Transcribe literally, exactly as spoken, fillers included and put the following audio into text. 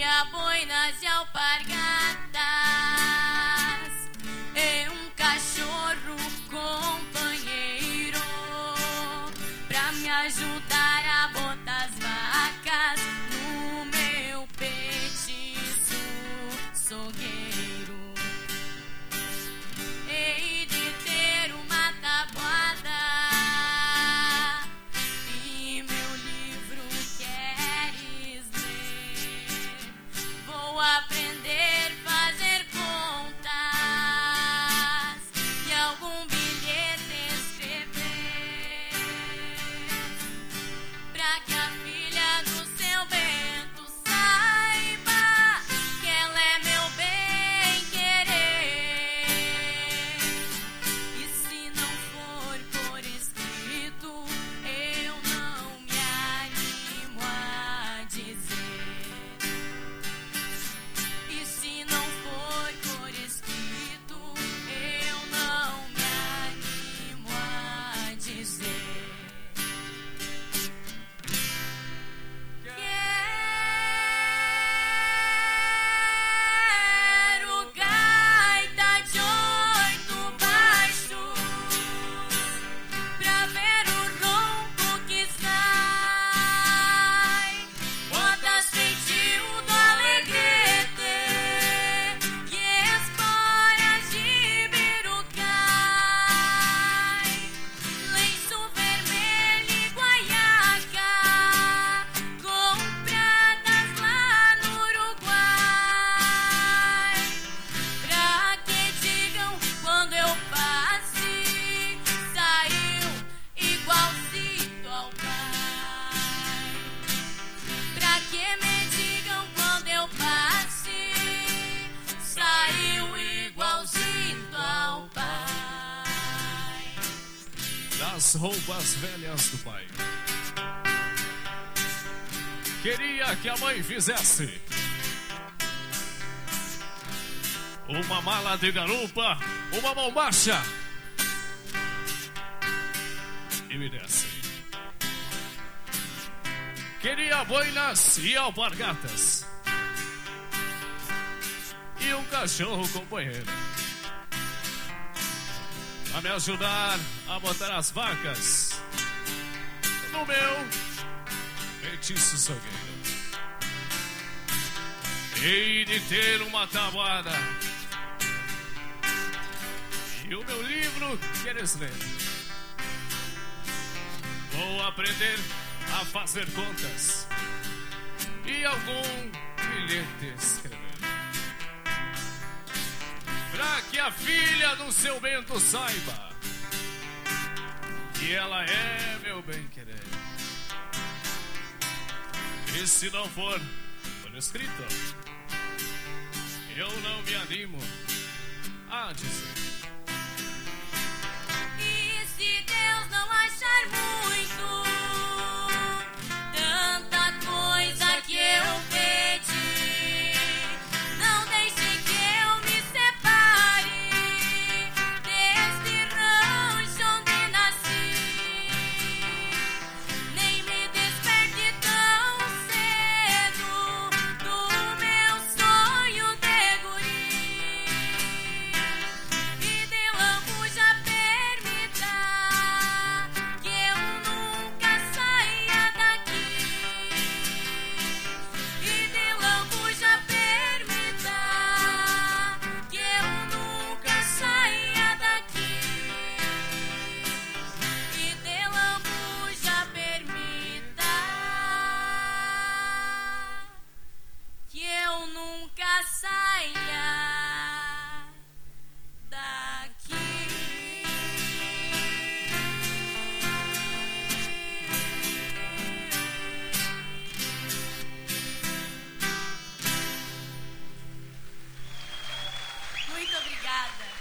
Queria boinas e alpargatas e um cachorro companheiro pra me ajudar a botar as vacas no meu petiço sogueiro. Hei de ter uma tabuada e meu livro queres ler. Vou aprender a fazer contas e algum bilhete escrever pra que a filha do seu Bento saiba que ela é meu bem-querer. E se não for por escrito, eu não me animo a dizer. E se não for por escrito, eu não me animo a dizer. Quero gaita de oito baixos pra ver o ronco que sai. Botas feitio do Alegrete e esporas de birucai. Lenço vermelho e guaiaca compradas lá no Uruguai, pra que digam quando eu passe, saiu igualzinho ao pai. Pra que me digam quando eu passe, saiu igualzinho ao pai. Das roupas velhas do pai. Queria que a mãe fizesse uma mala de garupa, uma bombacha e me desse. Queria boinas e alpargatas e um cachorro companheiro pra me ajudar a botar as vacas no meu petiço sogueiro. Hei de ter uma tabuada e o meu livro queres ler. Vou aprender a fazer contas e algum bilhete escrever pra que a filha do seu Bento saiba que ela é meu bem-querer. E se não for por escrito, eu não me animo a dizer. E se Deus não achar muito tanta coisa que eu pedi, não deixe que eu me separe deste rancho onde nasci, nem me desperte tão cedo do meu sonho de guri. E de lambuja permita que eu nunca saia daqui. E de lambuja permita que eu nunca saia daqui. E de lambuja permita que eu nunca saia daqui. Muito obrigada.